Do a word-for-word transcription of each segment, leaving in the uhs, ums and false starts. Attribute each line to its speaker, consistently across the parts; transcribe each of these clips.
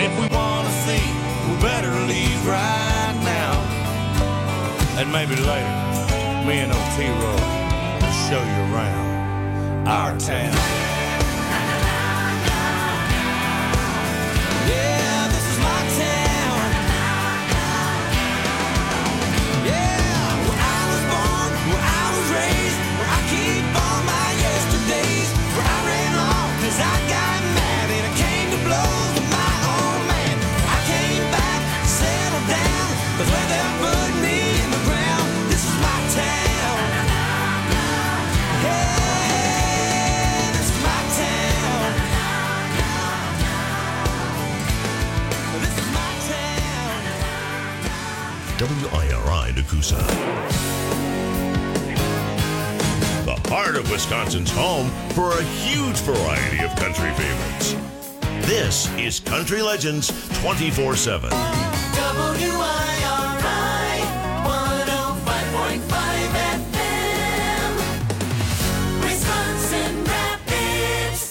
Speaker 1: And if we want to see, we better leave right now. And maybe later, me and old T-Roy will show you around our town. Yeah, this is my town. Yeah, where I was born, where I was raised, where I keep all my yesterdays, where I ran off as I got mad and I came to blows with my own man. I came back, settled down, 'cause where they put me in the ground, this is my town. Hey, this is my town. This is my town.
Speaker 2: W I R I Nakusa. The heart of Wisconsin's home for a huge variety of country favorites. This is Country Legends twenty-four seven.
Speaker 3: W I R I one oh five point five F M, Wisconsin Rapids.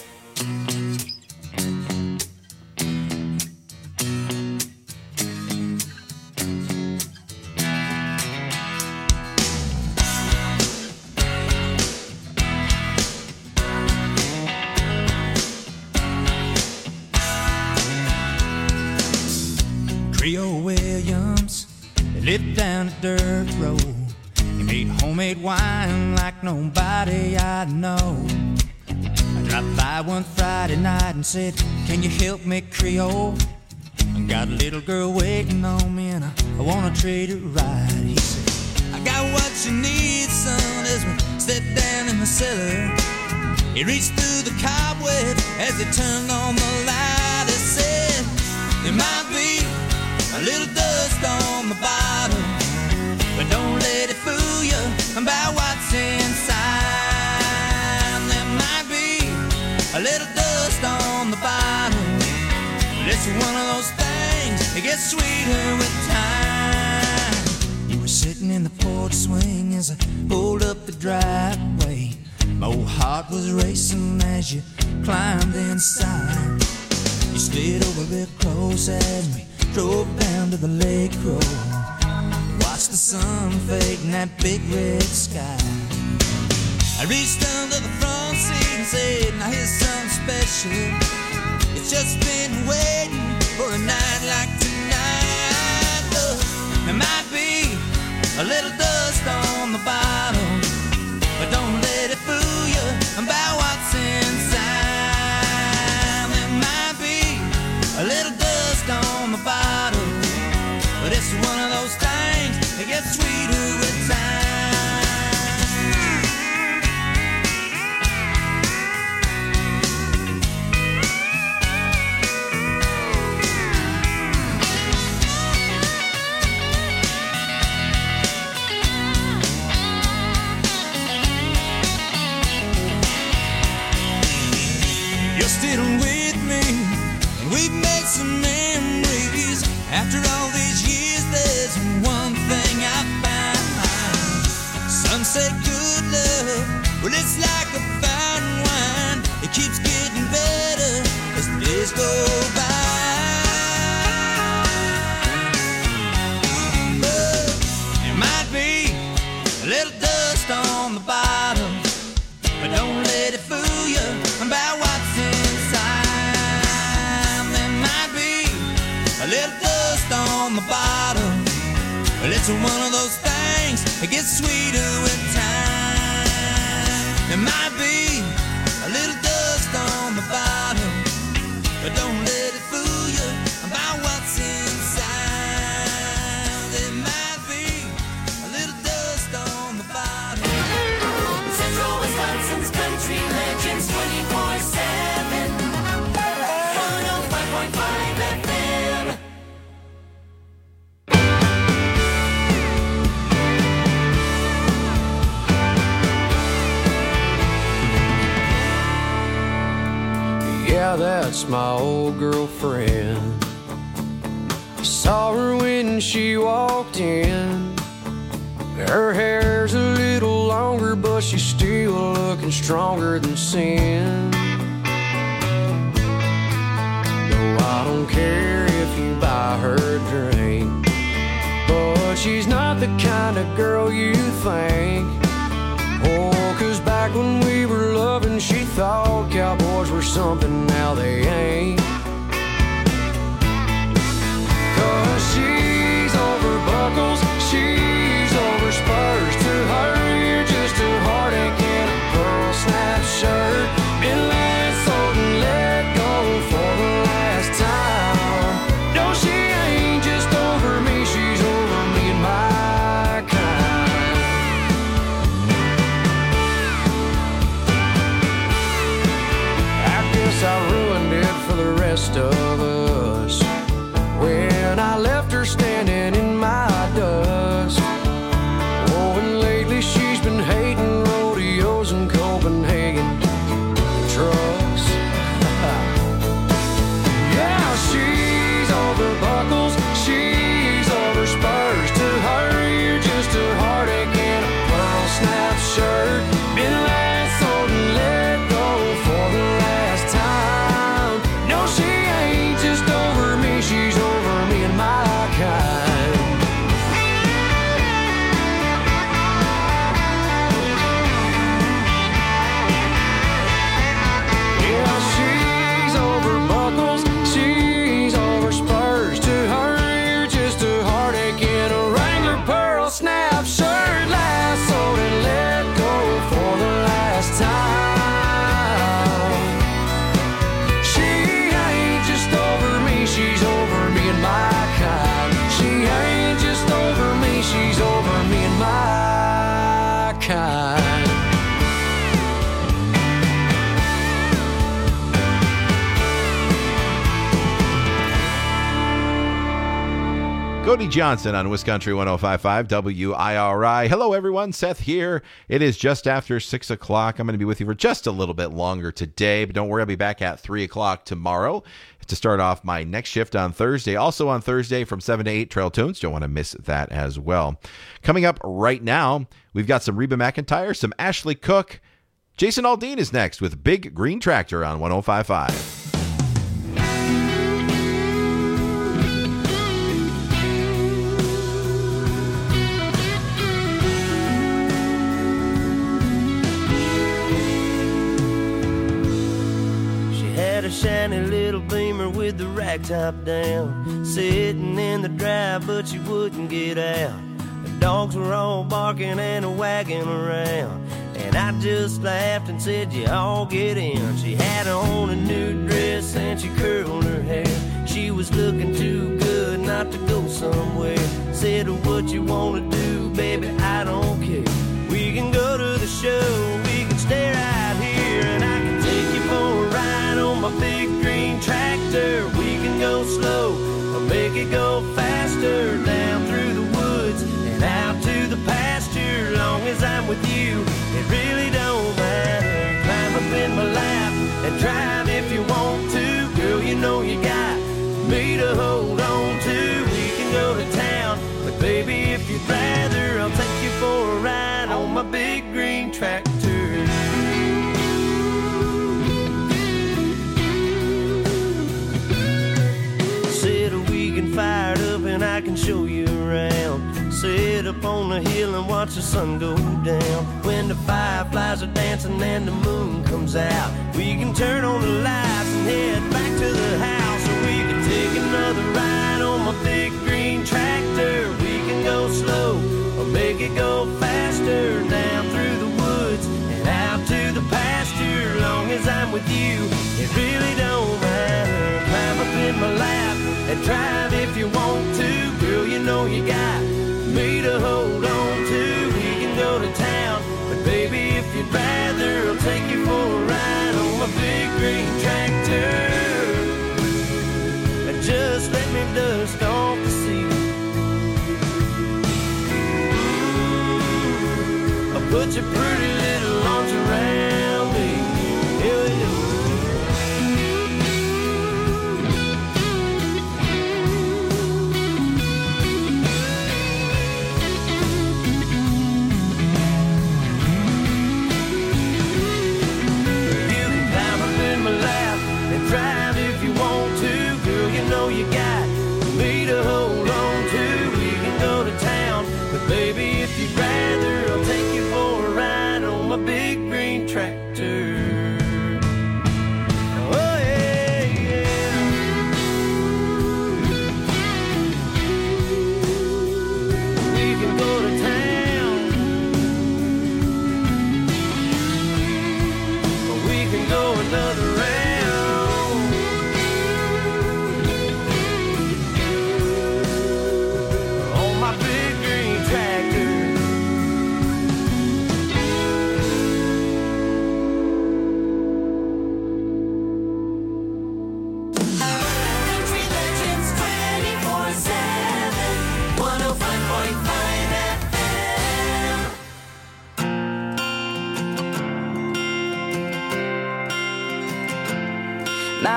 Speaker 1: Creole Williams, they lived down a dirt road. He made homemade wine like nobody I know. I dropped by one Friday night and said, can you help me, Creole? I got a little girl waiting on me and I, I wanna treat her right. He said, I got what you need, son, as we stepped down in the cellar. He reached through the cobwebs as he turned on the light. He said, there might be a little dust on the bottom, but don't let it fool you about what's inside. There might be a little dust on the bottom, but it's one of those things that gets sweeter with time. You were sitting in the porch swing as I pulled up the driveway. My old heart was racing as you climbed inside. You slid over real close as we drove down to the lake road. Watched the sun fade in that big red sky. I reached under the front seat and said, now here's something special. It's just been waiting for a night like tonight. Look, there might be a little dust on the bottom, but don't let it fool you about what's inside. There might be a little dust on the bottom, but it's one of those things that gets sweeter with time. You're still with me, and we've made some memories. After all these years, there's one thing I found. Some say good love, well, it's like a fine wine. It keeps getting better as the days go by. But there might be a little dust on the bottom, but don't let it fool you about what's inside. There might be a little dust on the bottom, but it's one of those things that gets sweeter with time. There might be a little dust on the bottom, but don't let it fool you about what's inside. There might be a little dust on the bottom.
Speaker 3: Central Wisconsin's Country Legends twenty-four seven, one oh five point five F M.
Speaker 4: Yeah, that's my old girlfriend. I saw her when she walked in. Her hair's a little longer, but she's still looking stronger than sin. No, I don't care girl you think. Oh, cause back when we were loving, she thought cowboys were something, now they ain't. Cause she's over buckles, she's over spurs. To her, you're just a heartache in a pearl snap shirt. Been let, sold, and let go for the last time. No, she ain't just over me, she's over me and my kind. I guess I ruined it for the rest of us when I left her standing in my dust. Oh, and lately she's been hating rodeos in Copenhagen trucks. Yeah, she's over buckles, she's over spurs. To her, you're just a heartache in a pearl snap shirt. Been last sold and let go for the last time. No, she ain't just over me, she's over me and my kind. Yeah, she's over buckles, she's over spurs. To her, you're just a heartache in a Wrangler pearl snap shirt. Last sold and let go for the last time. She ain't just over me, she's over me and my kind. She ain't just over me, she's over me and my kind.
Speaker 5: Cody Johnson on Wisconsin one oh five point five W I R I. Hello, everyone. Seth here. It is just after six o'clock. I'm going to be with you for just a little bit longer today, but don't worry, I'll be back at three o'clock tomorrow to start off my next shift on Thursday. Also on Thursday from seven to eight, Trail Tunes. Don't want to miss that as well. Coming up right now, we've got some Reba McEntire, some Ashley Cook. Jason Aldean is next with Big Green Tractor on one oh five point five.
Speaker 6: Had a shiny little Beamer with the rack top down, sitting in the drive, but she wouldn't get out. The dogs were all barking and wagging around, and I just laughed and said, you all get in. She had on a new dress and she curled her hair. She was looking too good not to go somewhere. Said, what you wanna do, baby, I don't care. We can go to the show, we can stay right here, and I can take you for a ride on my big green tractor. We can go slow or make it go faster, down through the woods and out to the pasture. Long as I'm with you, it really don't matter. Climb up in my lap and drive if you want to. Girl, you know you got me to hold on to. We can go to town, but baby, if you'd rather, I'll take you for a ride on my big green tractor. Fired up and I can show you around. Sit up on the hill and watch the sun go down. When the fireflies are dancing and the moon comes out, we can turn on the lights and head back to the house. Or we can take another ride on my big green tractor. We can go slow or make it go faster, down through the woods and out to the pasture. Long as I'm with you, it really don't matter. Climb up in my lap and drive if you want to. Girl, you know you got me to hold on to. We can go to town, but baby, if you'd rather, I'll take you for a ride on my big green tractor. And just let me dust off the seat. Ooh, I'll put your pretty little arms around me. Yeah, yeah. Drive if you want to, girl, you know you got me to hold on to. We can go to town, but baby, if you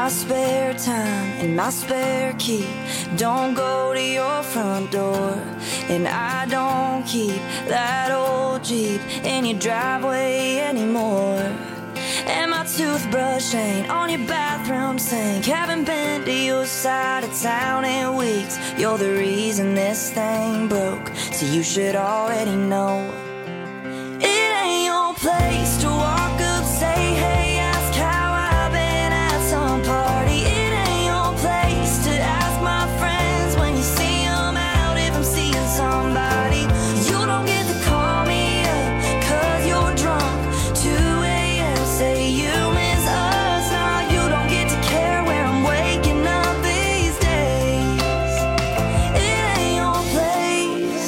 Speaker 7: my spare time and my spare key don't go to your front door, and I don't keep that old Jeep in your driveway anymore. And my toothbrush ain't on your bathroom sink. Haven't been to your side of town in weeks. You're the reason this thing broke, so you should already know. It ain't your place to walk up, say hey, ask how I've been at some party. It ain't your place to ask my friends when you see them out if I'm seeing somebody. You don't get to call me up cause you're drunk. two a.m. say you miss us. Now you don't get to care where I'm waking up these days. It ain't your place.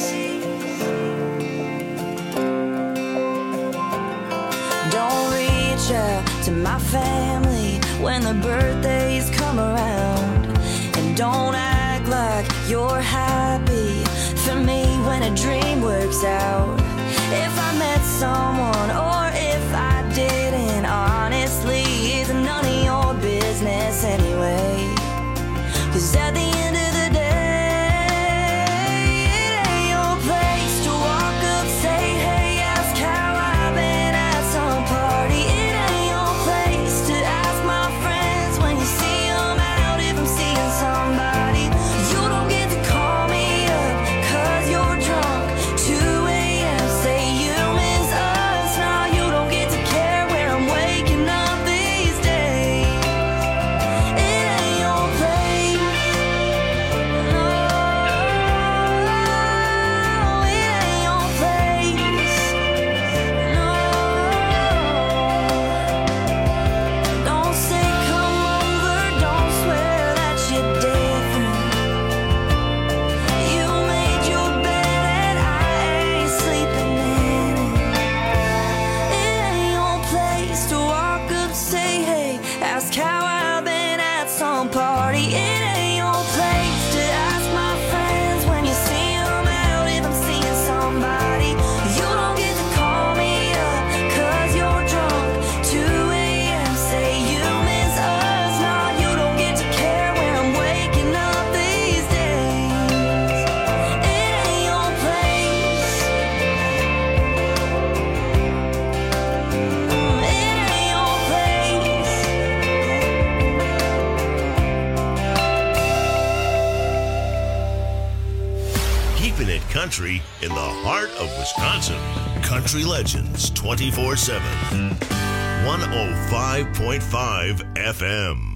Speaker 7: Don't reach out to my family when the birthdays come around, and don't act like you're happy for me when a dream works out. If I met someone or if I didn't, honestly, it's none of your business anyway. Cause at the end of the day, it ain't your place to walk up, say hey, ask how I've been at some party. It ain't your place to ask my friends when you see them out if I'm seeing somebody. You don't get to call me up cause you're drunk. two a.m. say you miss us. Now you don't get to care where I'm waking up these days. It ain't your place. No, it ain't your place. No, don't say come over, don't swear that you're different. You made your bed and I ain't sleeping in it. It ain't your place to walk up, say hey, ask how I've been at some party. It ain't your place to ask my friends when you see them out if I'm seeing somebody. You don't get to call me up cause you're drunk. two a.m. say you miss us. Now you don't get to care where I'm waking up these days. It ain't your place. Mm, it ain't your place.
Speaker 2: Keeping it country in the heart of Wisconsin. Country Legends twenty-four seven. one oh five point five F M.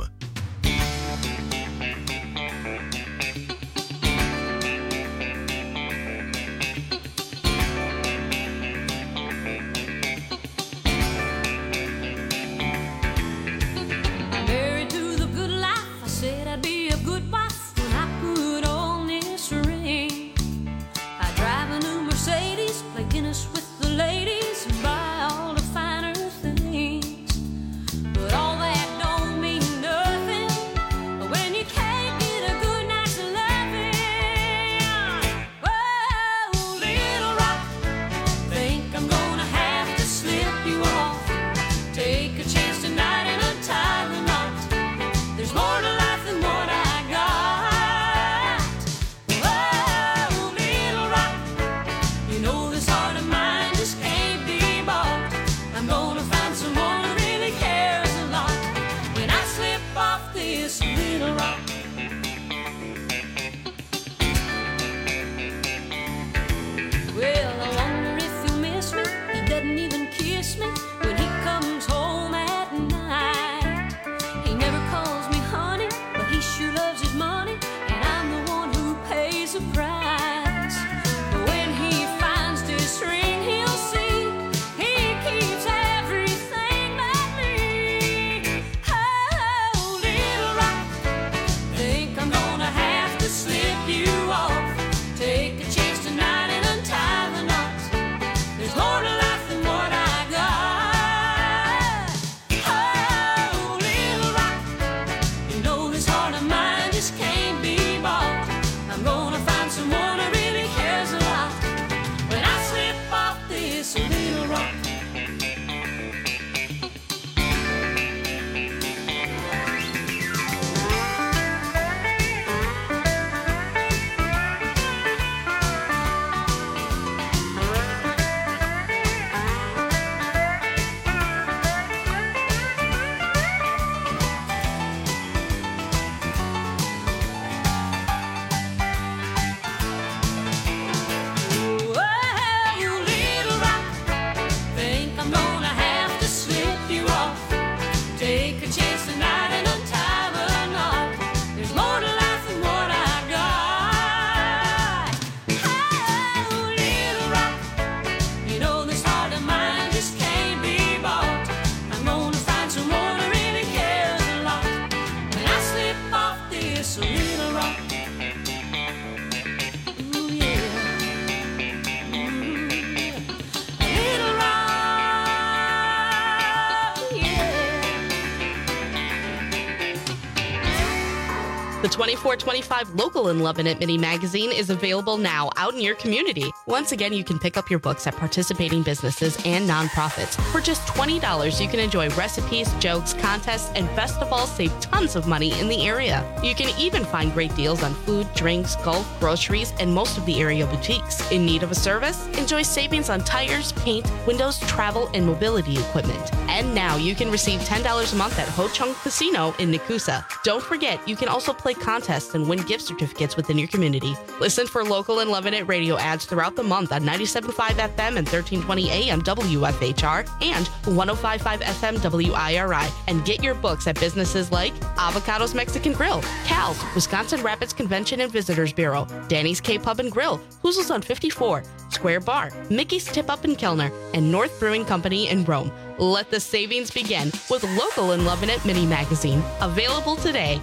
Speaker 8: Married to the good life, I said I'd be a good wife when I put on this ring. I drive a new Mercedes, play tennis with the ladies, and buy all the finer things. But all that don't mean nothing
Speaker 9: The twenty-four twenty-five Local and Lovin' It mini magazine is available now out in your community. Once again, you can pick up your books at participating businesses and nonprofits. For just twenty dollars, you can enjoy recipes, jokes, contests, and best of all, save tons of money in the area. You can even find great deals on food, drinks, golf, groceries, and most of the area boutiques. In need of a service? Enjoy savings on tires, paint, windows, travel, and mobility equipment. And now you can receive ten dollars a month at Ho Chung Casino in Nakusa. Don't forget, you can also play contests and win gift certificates within your community. Listen for Local and Lovin' It radio ads throughout the month on ninety-seven point five F M and thirteen twenty A M W F H R and one oh five point five F M W I R I. And get your books at businesses like Avocados Mexican Grill, Cal's, Wisconsin Rapids Convention and Visitors Bureau, Danny's K-Pub and Grill, Hoozle's on fifty-four, Square Bar, Mickey's Tip Up in Kellner, and North Brewing Company in Rome. Let the savings begin with Local and Lovin' It mini magazine. Available today.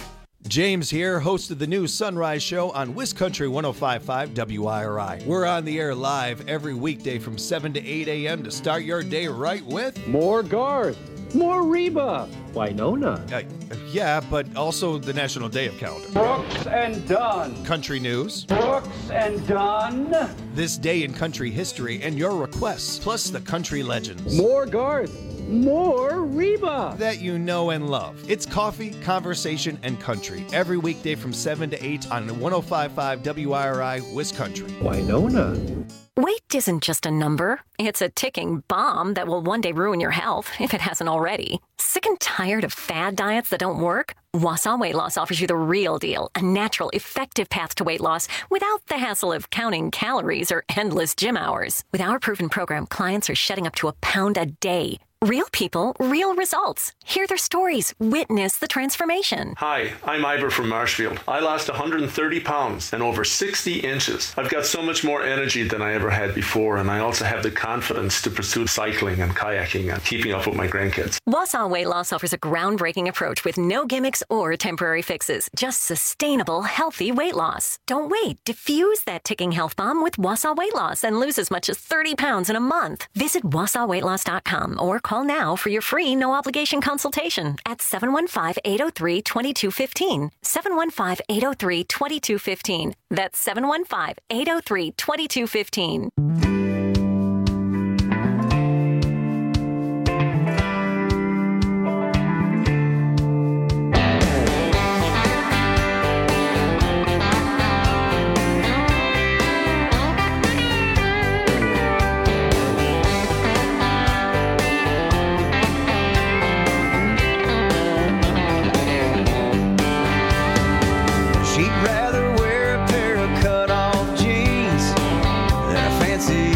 Speaker 10: James here, host of the new Sunrise Show on WisCountry one oh five point five W I R I. We're on the air live every weekday from seven to eight A M to start your day right with
Speaker 11: more Garth, more Reba, Winona.
Speaker 10: Uh, yeah, but also the National Day of Calendar.
Speaker 11: Brooks and Dunn.
Speaker 10: Country news.
Speaker 11: Brooks and Dunn.
Speaker 10: This day in country history and your requests, plus the country legends.
Speaker 11: More Garth. More Reba
Speaker 10: that you know and love. It's coffee, conversation, and country every weekday from seven to eight on one oh five point five W I R I WisCountry.
Speaker 11: Winona.
Speaker 12: Weight isn't just a number. It's a ticking bomb that will one day ruin your health, if it hasn't already. Sick and tired of fad diets that don't work? Wausau Weight Loss offers you the real deal, a natural, effective path to weight loss without the hassle of counting calories or endless gym hours. With our proven program, clients are shedding up to a pound a day. Real people, real results. Hear their stories. Witness the transformation.
Speaker 13: Hi, I'm Ivor from Marshfield. I lost one hundred thirty pounds and over sixty inches. I've got so much more energy than I ever had before, and I also have the confidence to pursue cycling and kayaking and keeping up with my grandkids.
Speaker 12: Wausau Weight Loss offers a groundbreaking approach with no gimmicks or temporary fixes. Just sustainable, healthy weight loss. Don't wait. Diffuse that ticking health bomb with Wausau Weight Loss and lose as much as thirty pounds in a month. Visit wausau weight loss dot com or call now for your free no-obligation consultation at seven one five, eight oh three, two two one five. seven one five, eight oh three, two two one five. That's seven one five, eight oh three, two two one five.
Speaker 1: She'd rather wear a pair of cut-off jeans than a fancy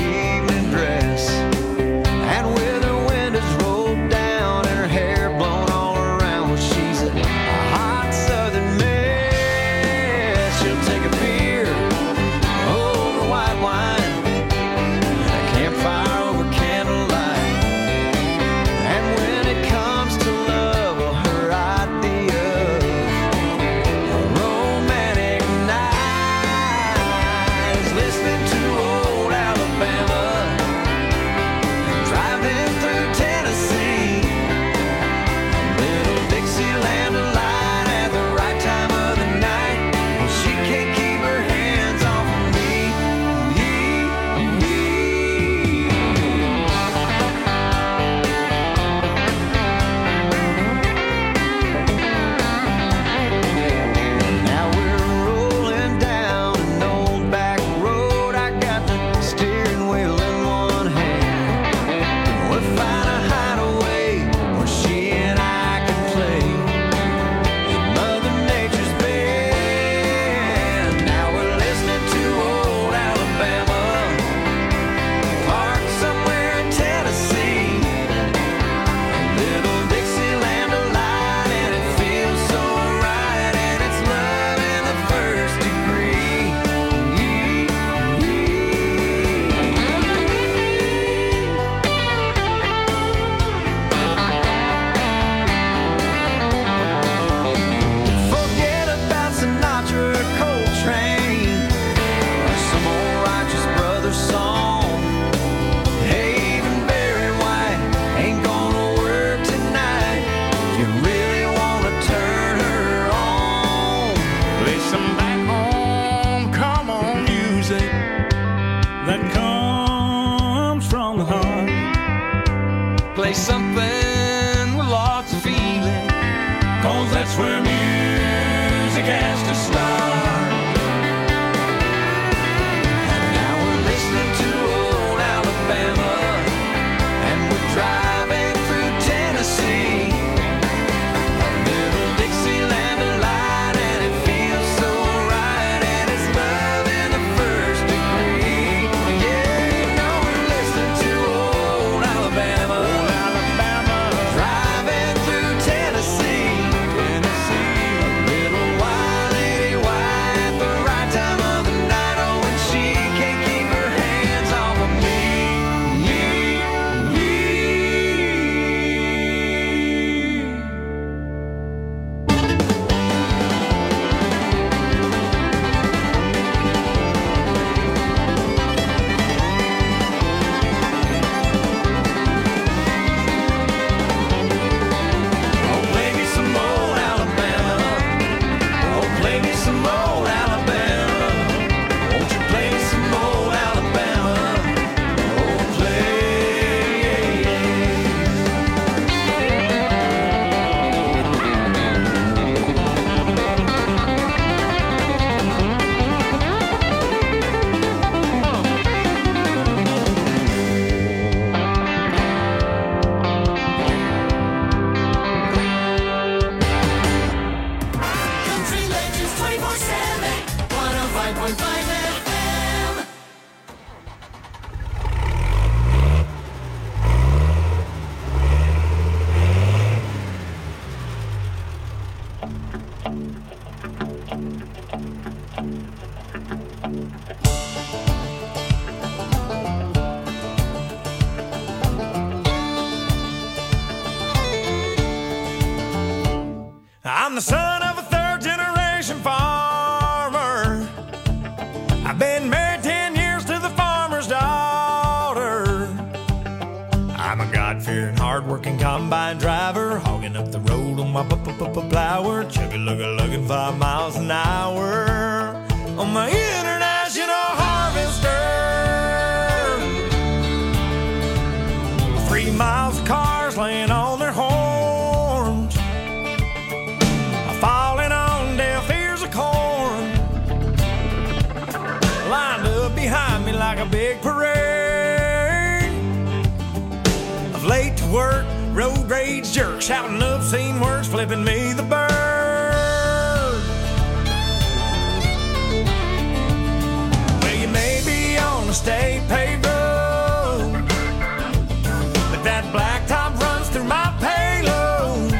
Speaker 3: five point five F M.
Speaker 6: I'm the son of a third generation farmer. I've been married ten years to the farmer's daughter. I'm a God-fearing, hard-working combine driver, hogging up the road on my plower, chugga-lugga-lugging five miles an hour on my international harvester. Three miles of cars laying on their horns, falling on deaf ears of corn, lined up behind me like a big parade of late to work road rage jerks shouting obscene words, flipping me the bird. Well, you may be on a state paved road, but that blacktop runs through my payload.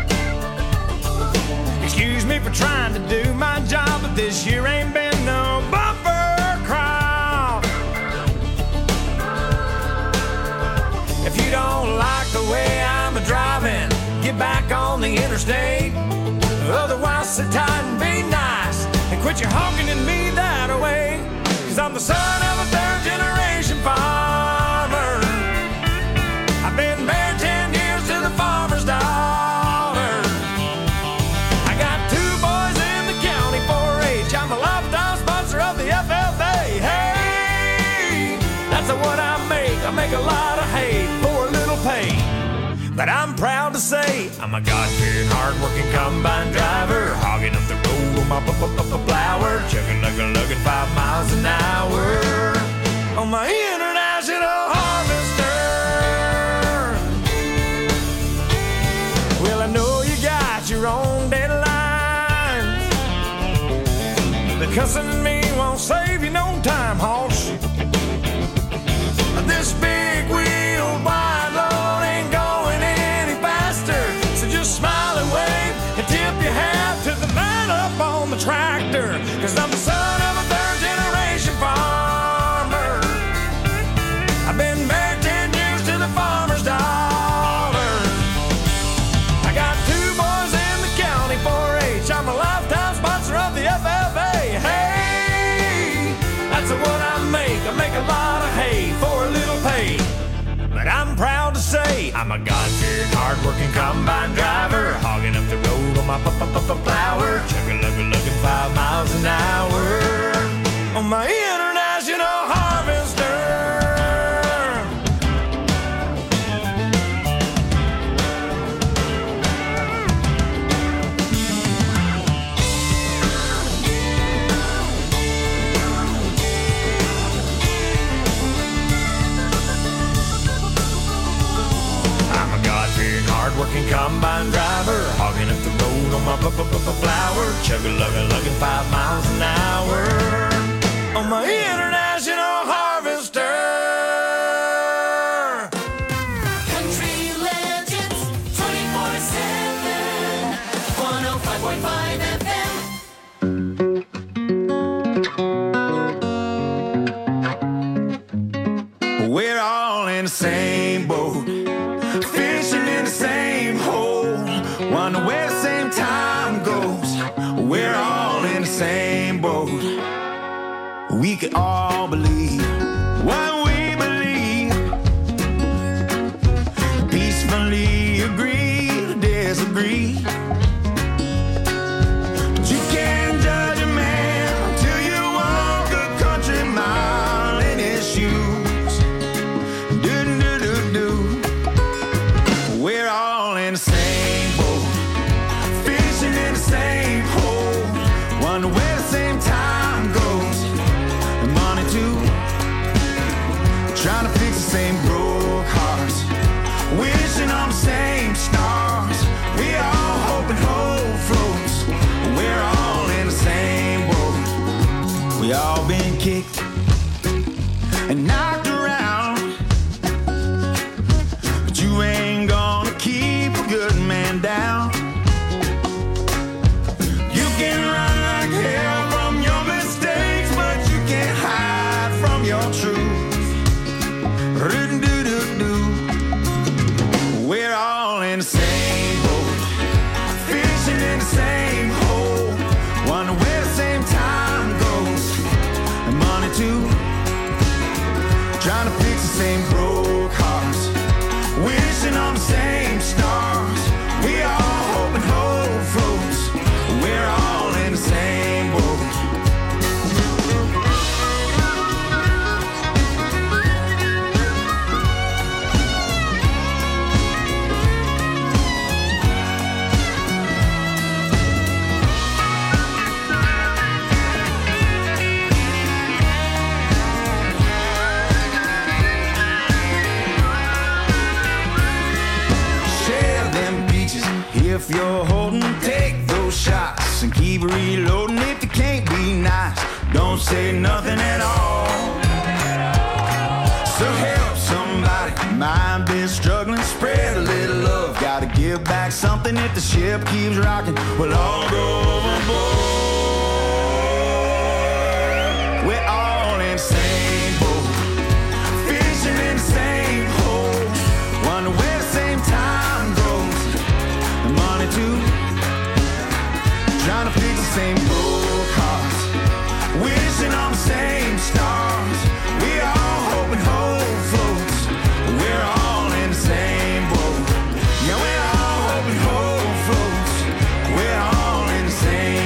Speaker 6: Excuse me for trying to do my job, but this year ain't been no bumper crop. If you don't like the way I'm a driving, get back on the interstate. Otherwise, sit tight and be nice and quit your honking at me that way. Cause I'm the son of a third generation farmer. I've been married ten years to the farmer's daughter. I got two boys in the county four H. I'm a lifetime sponsor of the F F A. Hey, that's what I make. I make a lot of hay for a little pay. But I'm proud to say I'm a God-fearing, hard-working combine driver, hogging up the road on my plower, chugging-lugga-lugging five miles an hour on my international harvester. Well, I know you got your own deadlines, but cussing at me won't save you no time, hoss. This big wheel wide load ain't going any faster, so just smile and wave and tip your hat to the man up on the tractor. Cause I'm the son of a third generation farmer. I've been married ten years to the farmer's daughter. I got two boys in the county four H. I'm a lifetime sponsor of the F F A. Hey, that's what I make. I make a lot of hay for a little pay. But I'm proud to say I'm a God-fearing, hard-working combine driver, hogging up the road on my plower, chugga-lugga-lugging five miles an hour on my international harvester. Hard-working combine driver, hogging up the road on my flower, chugga-lugga-lugging five miles an hour on my international harvester.
Speaker 3: Country Legends twenty-four seven, one oh five point five F
Speaker 6: M. We're all in the same boat, fishing in the same hole, wonder where the same time goes. We're all in the same boat. We could all believe what we believe, peacefully agree to disagree. But you can't judge a man until you walk a country mile in his shoes. Do-do-do-do-do. We're all in the same boat, fishing in the same hole, wonder where the same time goes. And money too,
Speaker 14: We all been kicked and knocked around, but you ain't gonna keep a good man down. You can run like hell from your mistakes, but you can't hide from your truth. Ru-do-do-do-do. We're all in the same boat, fishing in the same hole, wondering where the same time goes, and money too. Trying to fix the same broke hearts, wishing on the same stars. We all hope and hope floats. We're all in the same boat. If you're holding, take those shots and keep reloading. If you can't be nice, don't say nothing at all. So help somebody, mind been struggling, spread a little love. Gotta give back something if the ship keeps rocking. We'll all go overboard. We're all in the same boat, fishing in the same hole, wonder where the same time goes, money too. Trying to fix the same broke hearts, wishing on the same stars. We all hope and hope floats. We're all in the same boat. Yeah, we're all hope and hope floats. We're all in the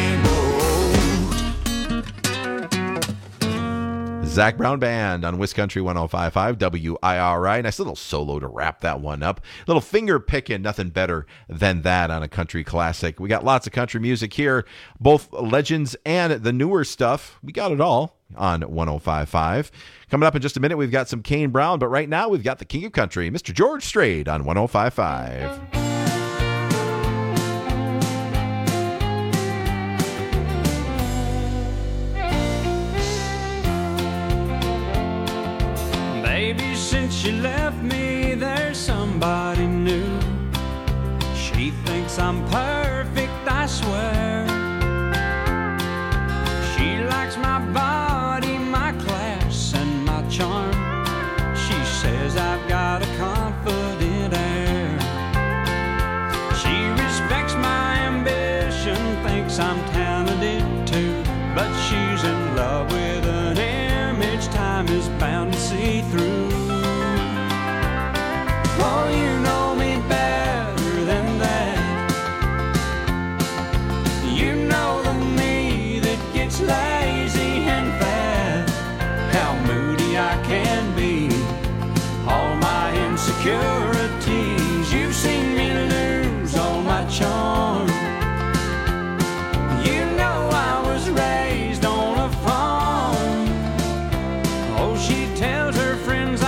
Speaker 14: same boat.
Speaker 5: Zac Brown Band on Wiscountry one oh five point five W I R I. Nice little solo to wrap that one up. Little finger picking, nothing better than that on a country classic. We got lots of country music here, both legends and the newer stuff. We got it all on one oh five point five. Coming up in just a minute, we've got some Kane Brown, but right now we've got the king of country, Mister George Strait on one oh five point five.
Speaker 15: Baby, since you left me, there's somebody new. She thinks I'm perfect, I swear. She likes my body, my class, and my charm. She says I've got a confident air. She respects my ambition, thinks I'm talented too, but she's in love with an image time is bound to see through. Oh, you know me better than that. You know the me that gets lazy and fat, how moody I can be, all my insecurities. You've seen me lose all my charm. You know I was raised on a farm. Oh, she tells her friends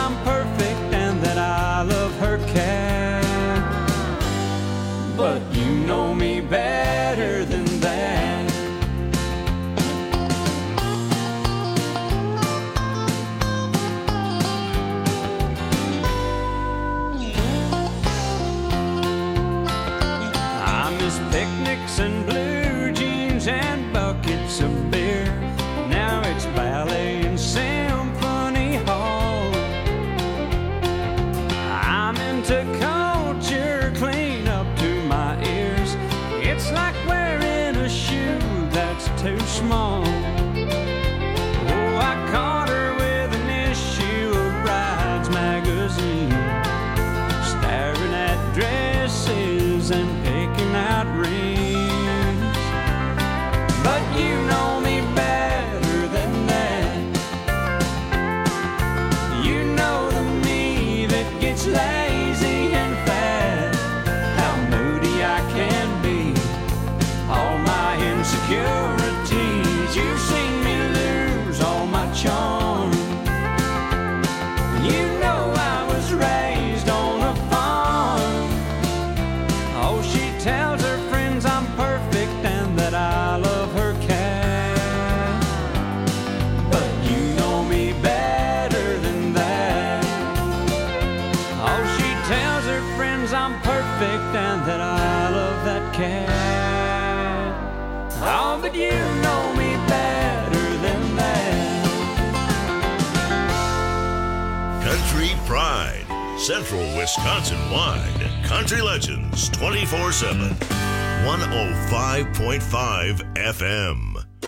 Speaker 15: but you know me better than that.
Speaker 2: Country Pride, Central Wisconsin-wide. Country Legends twenty-four seven. one oh five point five F M.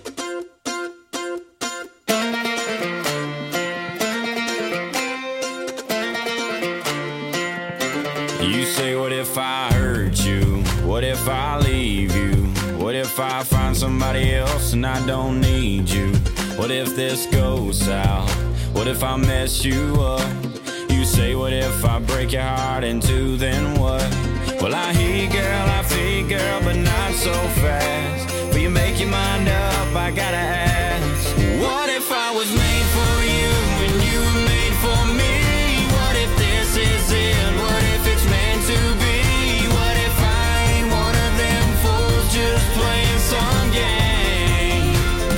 Speaker 16: You say, what if I hurt you? What if I leave you? What if I find somebody else and I don't need you? What if this goes south? What if I mess you up? You say, what if I break your heart in two, then what? Well, I hear you, girl, I feel you, girl, but not so fast. Will you make your mind up? I gotta ask. What if I was made for you and you were made for me? What if this is it? What if it's meant to be? What if I ain't one of them fools just playing some game?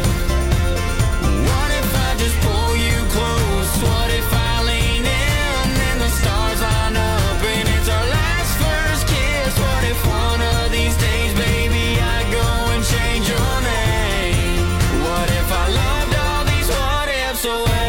Speaker 16: What if I just pull you close? What if I lean in and the stars line up and it's our last first kiss? What if one of these days, baby, I go and change your name? What if I loved all these what ifs away?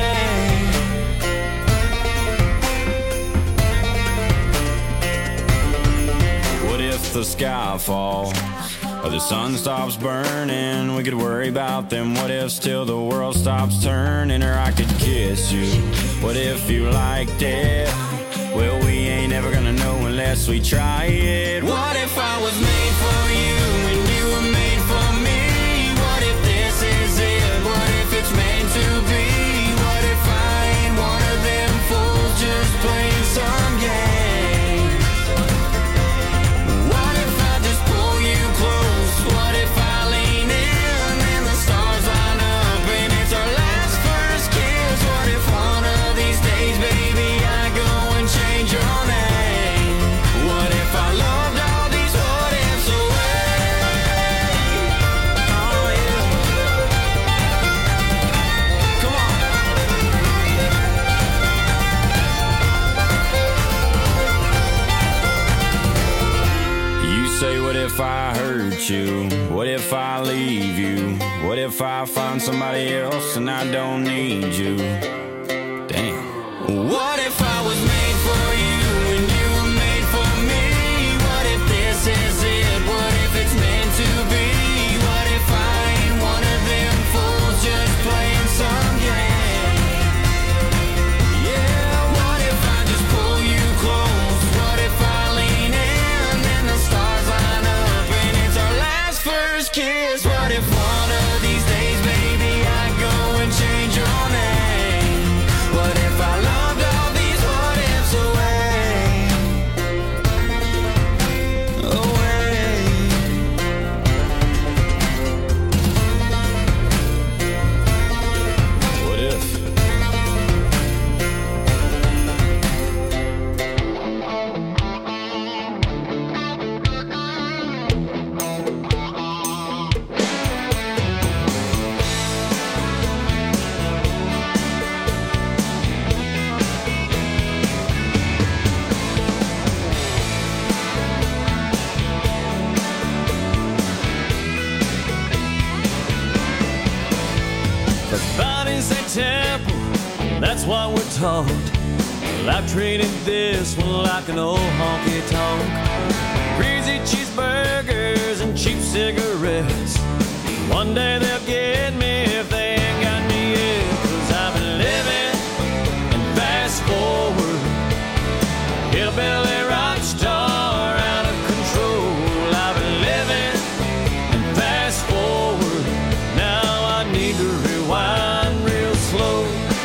Speaker 16: What if the sky falls or the sun stops burning? We could worry about them what ifs till the world stops turning. Or I could kiss you. What if you liked it? Well, we ain't ever gonna know unless we try it. What if I was made for you and you were made for me? What if this is it? What if it's meant to be? What if I ain't one of them fools just playing some game? What if I just pull you close? What if I lean in and the stars line up and it's our last first kiss? What if one of these days, baby, I go and change your name? What if I loved all these what ifs away? Oh yeah. Come on. You say, what if I hurt you? What if I leave you? What if I find somebody else and I don't need you? Damn. What if I was made for you and you were made for me? What if this is it? What if it's meant to be? What if I ain't one of them fools just playing some game? Yeah, what if I just pull you close? What if I lean in and the stars line up and it's our last first kiss? What if one of these days, baby, I go and change your name? What if I loved all these what ifs away? Away. What if?
Speaker 6: The body's a temple, that's what we're taught. Well, I've treated this one like an old honky tonk. Greasy cheeseburgers and cheap cigarettes. One day they'll get me if they ain't got me yet. Cause I've been living and fast forward. Hillbilly rock star out of control. I've been living and fast forward. Now I need to rewind real slow.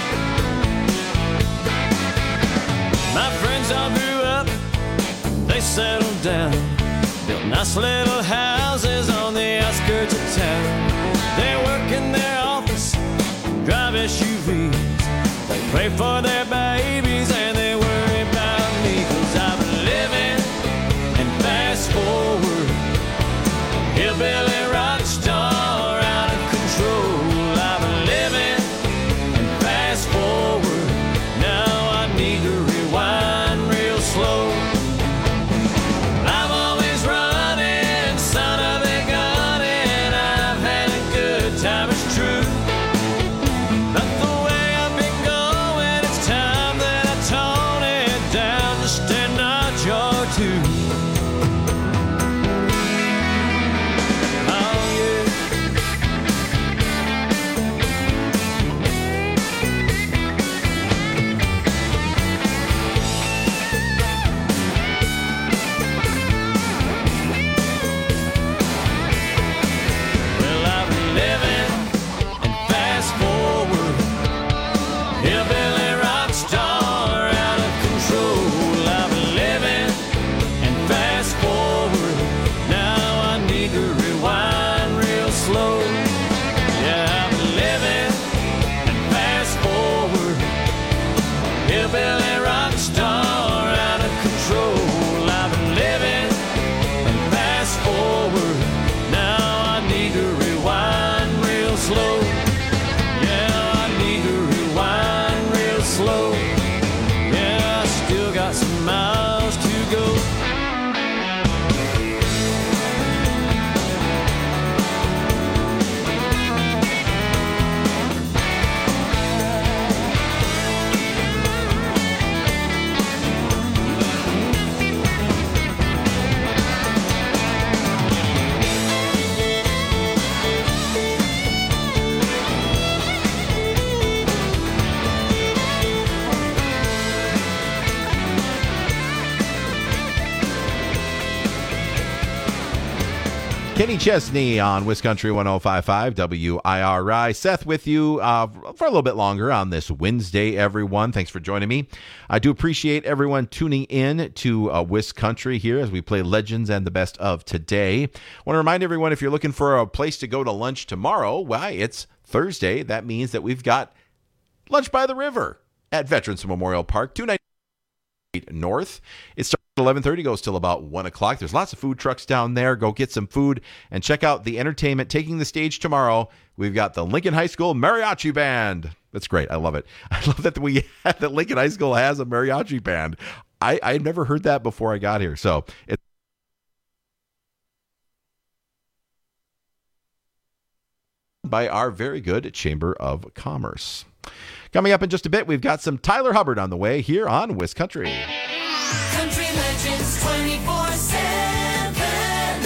Speaker 6: My friends all grew up, they settled down, built nice little houses on the outskirts of town. They work in their office, drive S U Vs. They pray for their babies and they worry about me. Cause I've been living and fast forward. Hillbilly rock star out of control. I've been living and fast forward. Now I need to rewind real slow. I'm always running, son of a gun, and I've had a
Speaker 5: Kenny Chesney on Wiscountry one oh five point five W I R I. Seth with you uh, for a little bit longer on this Wednesday, everyone. Thanks for joining me. I do appreciate everyone tuning in to uh, Wiscountry here as we play Legends and the Best of Today. I want to remind everyone, if you're looking for a place to go to lunch tomorrow, why, it's Thursday. That means that we've got Lunch by the River at Veterans Memorial Park, two ninety North. It starts at eleven thirty, goes till about one o'clock. There's lots of food trucks down there. Go get some food and check out the entertainment. Taking the stage tomorrow, we've got the Lincoln High School Mariachi Band. That's great. I love it. I love that we that Lincoln High School has a mariachi band. I I had never heard that before I got here. So it's by our very good Chamber of Commerce. Coming up in just a bit, we've got some Tyler Hubbard on the way here on Wiscountry.
Speaker 3: Country Legends twenty-four seven.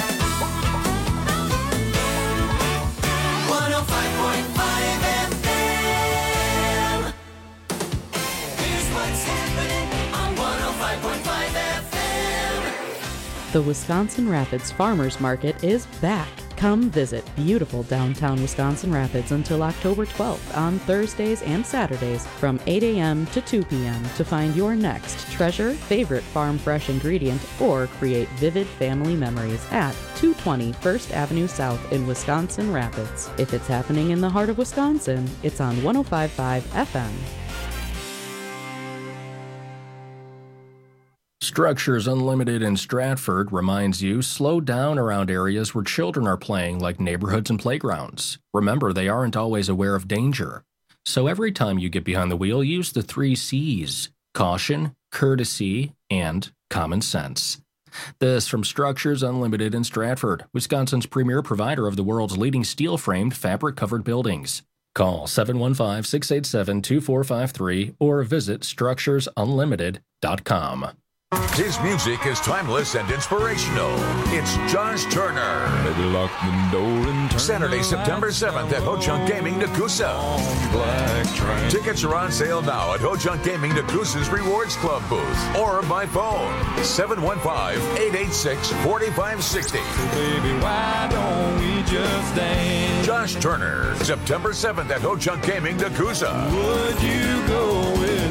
Speaker 3: one oh five point five F M. Here's what's happening on one oh five point five F M.
Speaker 17: The Wisconsin Rapids Farmers Market is back. Come visit beautiful downtown Wisconsin Rapids until October twelfth on Thursdays and Saturdays from eight a.m. to two p.m. to find your next treasure, favorite farm fresh ingredient, or create vivid family memories at two twenty First Avenue South in Wisconsin Rapids. If it's happening in the heart of Wisconsin, it's on one oh five point five F M.
Speaker 18: Structures Unlimited in Stratford reminds you, slow down around areas where children are playing, like neighborhoods and playgrounds. Remember, they aren't always aware of danger. So every time you get behind the wheel, use the three C's: caution, courtesy, and common sense. This from Structures Unlimited in Stratford, Wisconsin's premier provider of the world's leading steel-framed, fabric-covered buildings. Call seven one five, six eight seven, two four five three or visit structures unlimited dot com.
Speaker 19: His music is timeless and inspirational. It's Josh Turner.
Speaker 20: Lock the door and turn
Speaker 19: Saturday, September seventh at Ho Chunk Gaming, Nakusa. Tickets are on sale now at Ho Chunk Gaming, Nakusa's Rewards Club booth or by phone seven one five, eight eight six, four five six zero.
Speaker 20: Baby, why don't we just dance?
Speaker 19: Josh Turner, September seventh at Ho Chunk Gaming, Nakusa.
Speaker 20: Would you go with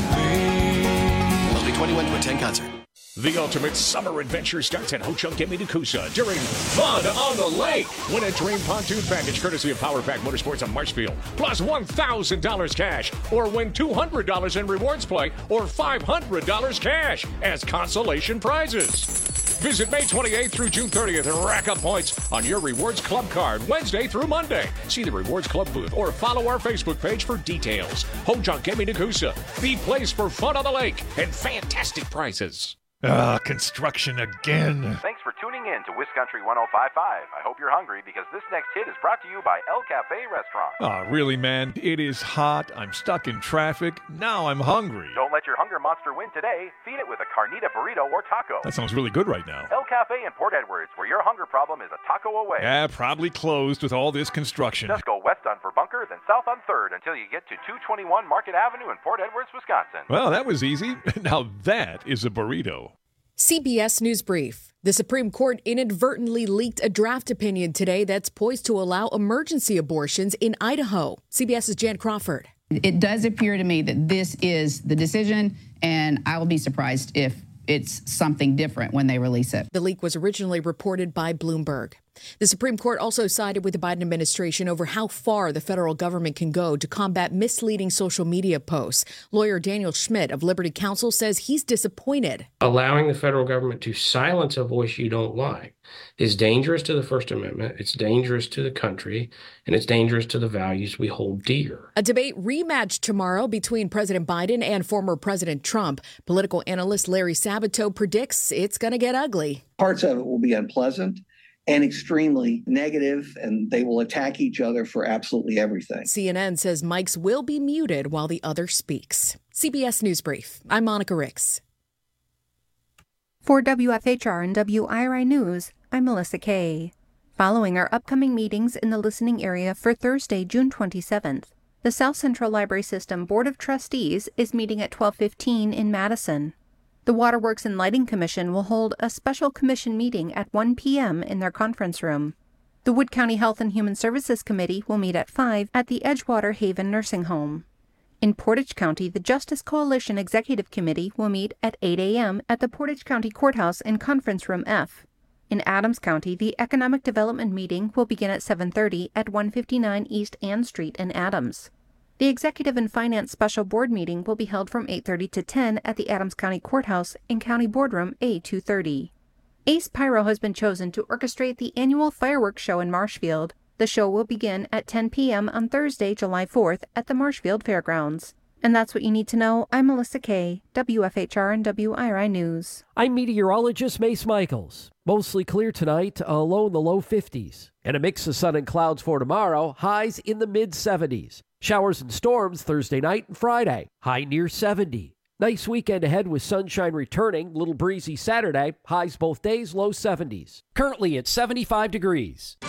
Speaker 20: me?
Speaker 21: Must be twenty-one to attend concert.
Speaker 22: The ultimate summer adventure starts at Ho Chunk Gaming Nakusa during Fun on the Lake. Win a dream pontoon package courtesy of Power Pack Motorsports on Marshfield, plus one thousand dollars cash, or win two hundred dollars in rewards play or five hundred dollars cash as consolation prizes. Visit May twenty-eighth through June thirtieth and rack up points on your Rewards Club card Wednesday through Monday. See the Rewards Club booth or follow our Facebook page for details. Ho Chunk Gaming Nakusa, the place for fun on the lake and fantastic prizes.
Speaker 23: Ah, construction again.
Speaker 24: Thanks for tuning in to Wiscountry one oh five point five. I hope you're hungry because this next hit is brought to you by El Cafe Restaurant.
Speaker 23: Ah, really, man? It is hot. I'm stuck in traffic. Now I'm hungry.
Speaker 24: Don't let your hunger monster win today. Feed it with a carnita burrito or taco.
Speaker 23: That sounds really good right now.
Speaker 24: El Cafe in Port Edwards, where your hunger problem is a taco away.
Speaker 23: Yeah, probably closed with all this construction.
Speaker 24: Just go west on Verbunker, then south on third until you get to two twenty-one Market Avenue in Port Edwards, Wisconsin.
Speaker 23: Well, that was easy. Now that is a burrito.
Speaker 25: C B S News Brief. The Supreme Court inadvertently leaked a draft opinion today that's poised to allow emergency abortions in Idaho. CBS's Jan Crawford.
Speaker 26: It does appear to me that this is the decision, and I will be surprised if it's something different when they release it.
Speaker 25: The leak was originally reported by Bloomberg. The Supreme Court also sided with the Biden administration over how far the federal government can go to combat misleading social media posts. Lawyer Daniel Schmidt of Liberty Counsel says he's disappointed.
Speaker 27: Allowing the federal government to silence a voice you don't like is dangerous to the First Amendment, it's dangerous to the country, and it's dangerous to the values we hold dear.
Speaker 25: A debate rematch tomorrow between President Biden and former President Trump. Political analyst Larry Sabato predicts it's going to get ugly.
Speaker 28: Parts of it will be unpleasant and extremely negative, and they will attack each other for absolutely everything.
Speaker 25: C N N says mics will be muted while the other speaks. C B S News Brief. I'm Monica Ricks.
Speaker 29: For W F H R and W I R I News, I'm Melissa Kay. Following our upcoming meetings in the listening area for Thursday, June twenty-seventh, the South Central Library System Board of Trustees is meeting at twelve fifteen in Madison. The Waterworks and Lighting Commission will hold a special commission meeting at one p.m. in their conference room. The Wood County Health and Human Services Committee will meet at five at the Edgewater Haven Nursing Home. In Portage County, the Justice Coalition Executive Committee will meet at eight a.m. at the Portage County Courthouse in Conference Room F. In Adams County, the Economic Development Meeting will begin at seven thirty at one fifty-nine East Ann Street in Adams. The Executive and Finance Special Board Meeting will be held from eight thirty to ten at the Adams County Courthouse in County Boardroom A two thirty. Ace Pyro has been chosen to orchestrate the annual fireworks show in Marshfield. The show will begin at ten p.m. on Thursday, July fourth at the Marshfield Fairgrounds. And that's what you need to know. I'm Melissa Kay, W F H R and W I R I News.
Speaker 4: I'm meteorologist Mace Michaels. Mostly clear tonight, a low in the low fifties. And a mix of sun and clouds for tomorrow, highs in the mid seventies. Showers and storms Thursday night and Friday, high near seventy. Nice weekend ahead with sunshine returning, little breezy Saturday, highs both days, low seventies. Currently at seventy-five degrees.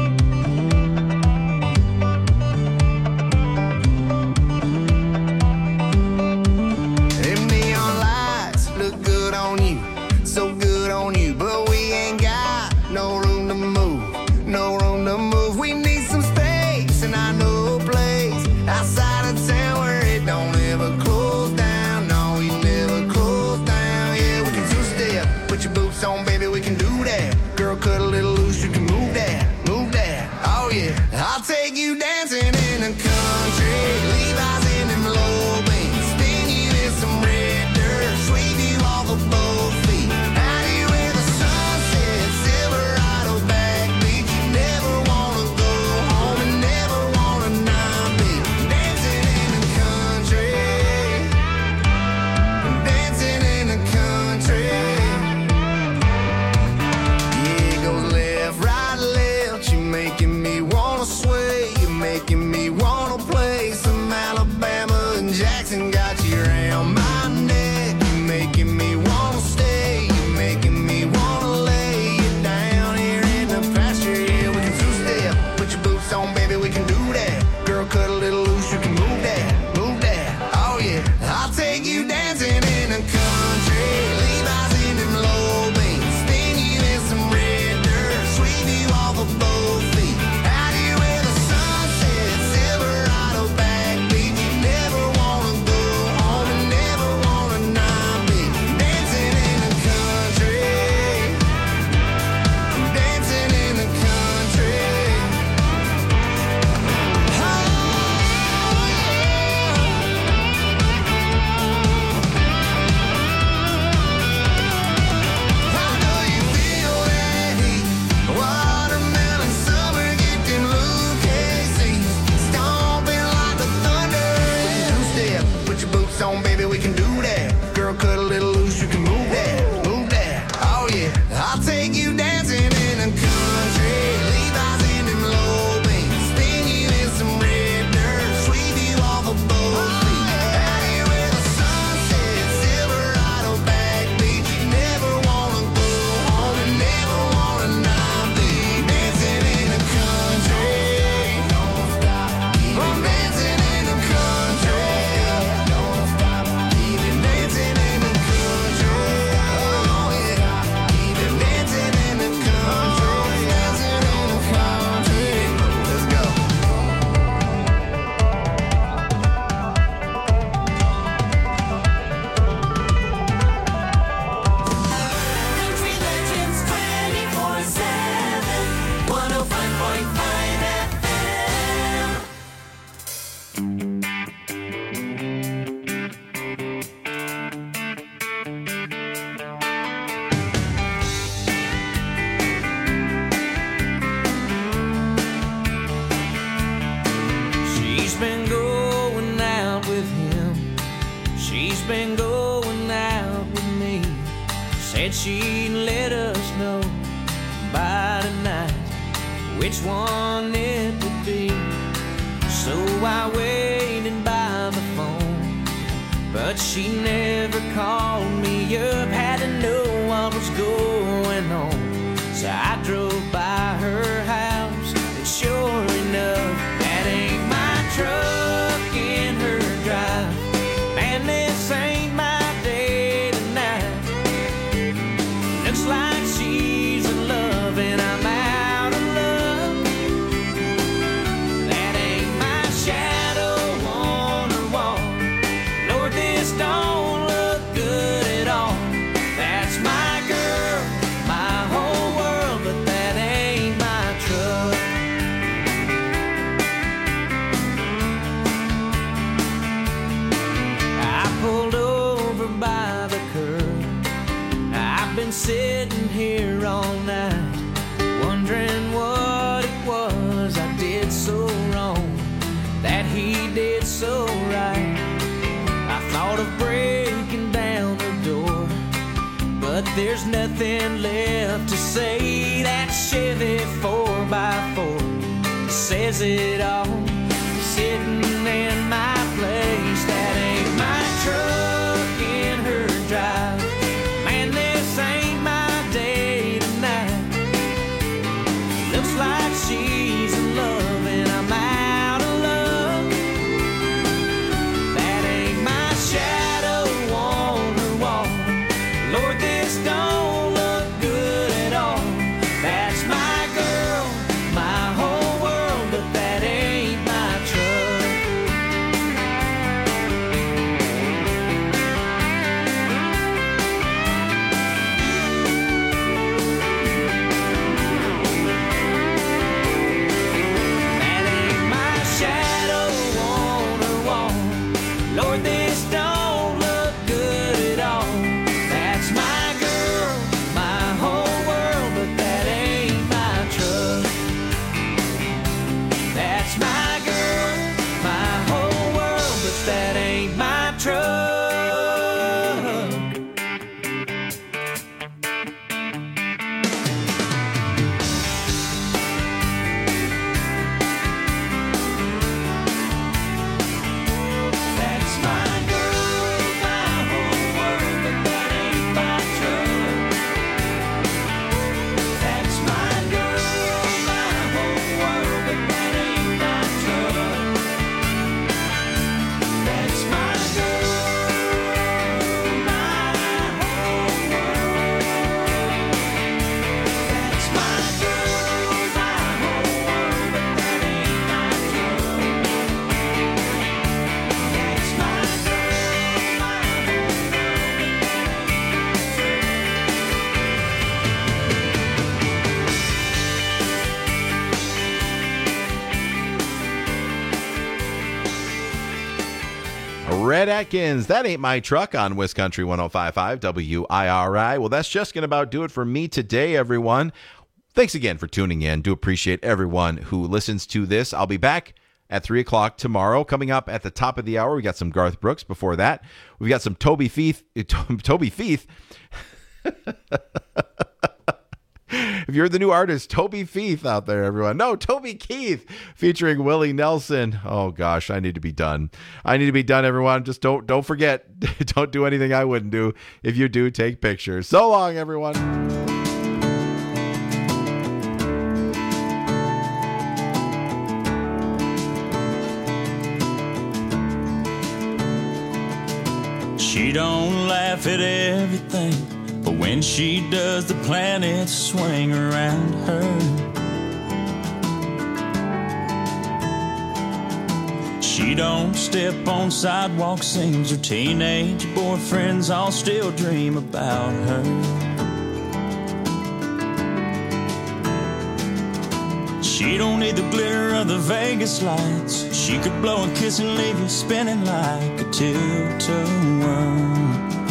Speaker 14: So good on you, but we ain't got no room to move, no room to move. We need some space, and I know a place outside of town where it don't ever close down. No, we never close down. Yeah, we can two-step, put your boots on, baby, we can do that. Girl, cut a little loose, you can move that, move that. Oh yeah, I'll take you dancing in the country, Levi's in them low beams, spin you in some red dirt, sweep you off a boat feet.
Speaker 7: been going out with me. Said she'd let us know by tonight which one it would be. So I waited by the phone, but she never called me up. Had to know what was going on, so I drove by her house, and sure enough, that ain't my truck in her drive. Man, this ain't my day tonight. Looks like she's in love and I'm out of love. sitting here all night, wondering what it was I did so wrong, that he did so right. I thought of breaking down the door, but there's nothing left to say. That Chevy four by four says it all, sitting in my place. That ain't my truck in her drive. Man, this ain't my day tonight. Looks like she's in love and I'm out of luck. That ain't my shadow on her wall. Lord, this don't look good at all. That's my girl, my whole world, but that ain't my truck. That ain't my shadow on her wall. Lord, this don't look good at all. That's my girl, my whole world, but that ain't my truck. That's my girl, my whole world, but that ain't my truck. That's my girl, my whole world, but that ain't my truck. That's my girl, my whole world, but that ain't my truck. That's my girl, my whole world. That's my girl, my whole world, but that ain't my truck. That's my girl, my whole
Speaker 5: Red Atkins, That Ain't My Truck on West Country one oh five point five W I R I. Well, that's just going to about do it for me today, everyone. Thanks again for tuning in. Do appreciate everyone who listens to this. I'll be back at three o'clock tomorrow. Coming up at the top of the hour, we got some Garth Brooks. Before that, we've got some Toby Feith. Toby Feith. If you're the new artist, Toby Feith out there, everyone. No, Toby Keith featuring Willie Nelson. Oh gosh, I need to be done. I need to be done, everyone. Just don't don't forget. Don't do anything I wouldn't do. If you do, take pictures. So long, everyone.
Speaker 1: She don't laugh at everything, but when she does, the planets swing around her. She don't step on sidewalks, seems her teenage boyfriends all still dream about her. She don't need the glitter of the Vegas lights. She could blow a kiss and leave you spinning like a tilt-a-whirl.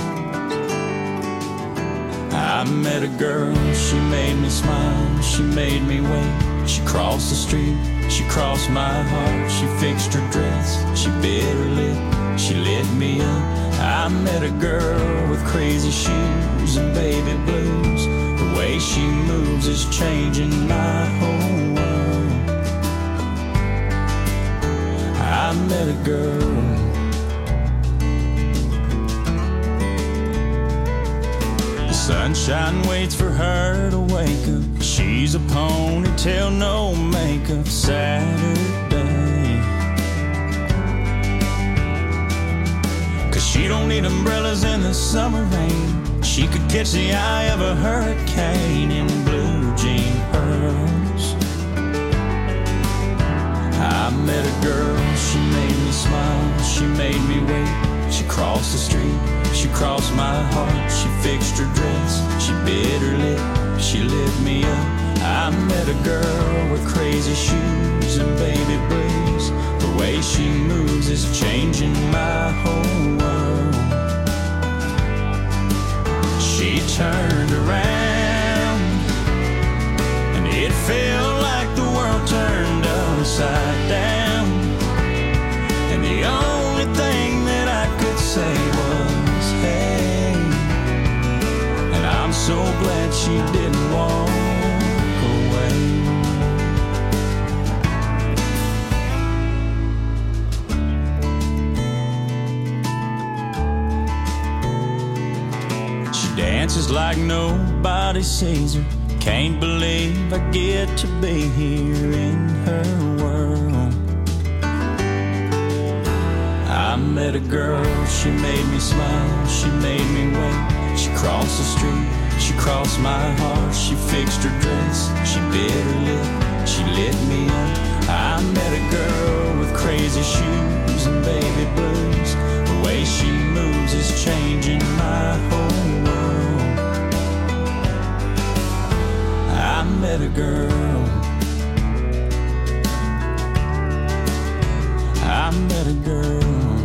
Speaker 1: I met a girl, she made me smile, she made me wait. She crossed the street, she crossed my heart. She fixed her dress, she bit her lip, she lit me up. I met a girl with crazy shoes and baby blues. The way she moves is changing my whole world. I met a girl. Sunshine waits for her to wake up. She's a ponytail, no makeup Saturday. Cause she don't need umbrellas in the summer rain. She could catch the eye of a hurricane in blue jean pearls. I met a girl, she made me smile, she made me wait. She crossed the street, she crossed my heart. She fixed her dress, she bit her lip, she lit me up. I met a girl with crazy shoes and baby blues. The way she moves is changing my whole world. She turned around she didn't walk away. She dances like nobody sees her. Can't believe I get to be here in her world. I met a girl, she made me smile, she made me wait. She crossed the street, she crossed my heart. She fixed her dress, she bit her lip, she lit me up. I met a girl with crazy shoes and baby blues. The way she moves is changing my whole world. I met a girl, I met a girl.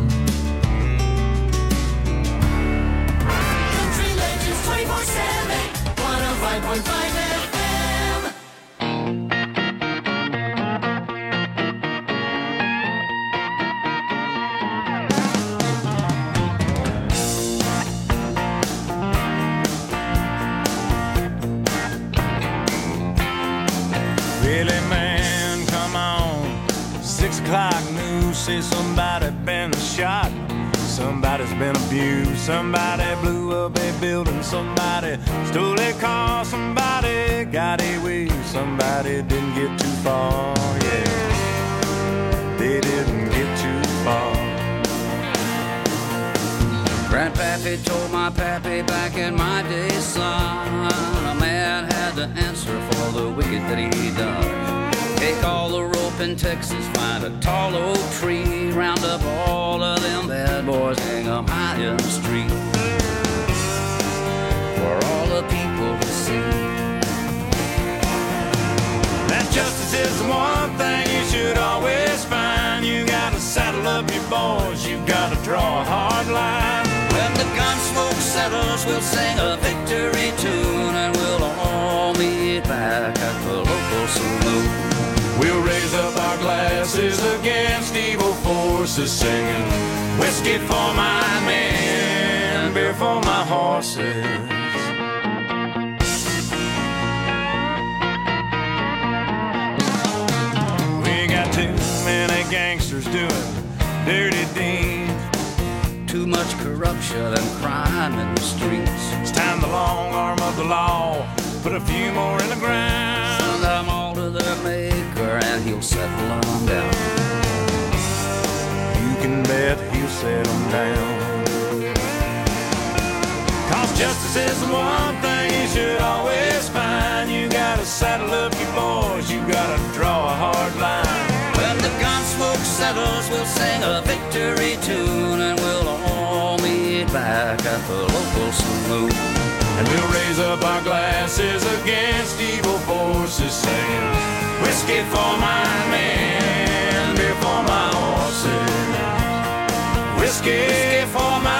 Speaker 3: Country Legends twenty-four seven, one oh five point five F M.
Speaker 6: Really, man, come on. Six o'clock news says somebody been shot. Somebody's been abused. Somebody blew up a building. Somebody stole a car. Somebody got away. Somebody didn't get too far. Yeah, they didn't get too far.
Speaker 2: Grandpappy told my pappy back in my day, son, a man had to answer for the wicked that he done. Take all the rope in Texas, find a tall oak tree, round up all of them bad boys, hang them high in the street for all the people to see.
Speaker 6: That justice is the one thing you should always find. You gotta saddle up your boys, you gotta draw a hard line.
Speaker 2: When the gun smoke settles, we'll sing a victory tune, and we'll all meet back at the local saloon.
Speaker 6: We'll raise up our glasses against evil forces, singing whiskey for my men, beer for my horses. We got too many gangsters doing dirty deeds.
Speaker 2: Too much corruption and crime in the streets.
Speaker 6: It's time the long arm of the law put a few more in the ground.
Speaker 2: Send them all to their maker and he'll settle them down.
Speaker 6: You can bet he'll settle down. Cause justice is the one thing you should always find. You gotta saddle up your boys, you gotta draw a hard line.
Speaker 2: When the gun smoke settles, we'll sing a victory tune, and we'll all meet back at the local saloon.
Speaker 6: And we'll raise up our glasses against evil forces, singing whiskey for my men, beer for my horses. Whiskey for my